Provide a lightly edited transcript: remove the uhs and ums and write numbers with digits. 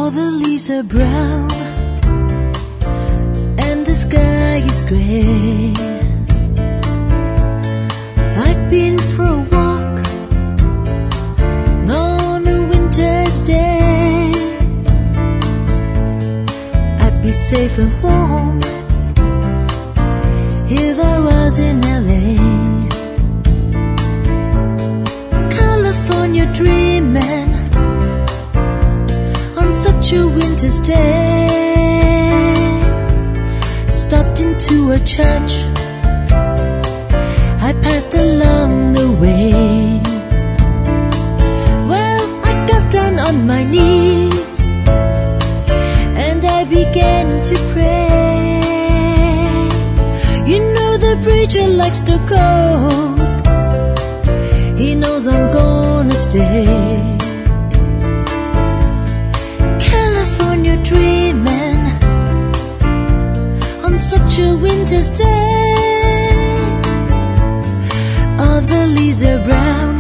All the leaves are brown and the sky is gray. I've been for a walk on a winter's day. I'd be safe and warm if I was in LA. California dreaming on such a winter's day. Stopped into a church I passed along the way. Well, I got down on my knees and I began to pray. You know the preacher likes to go. He knows I'm gonna stay. California dreaming on such a winter's day. All the leaves are brown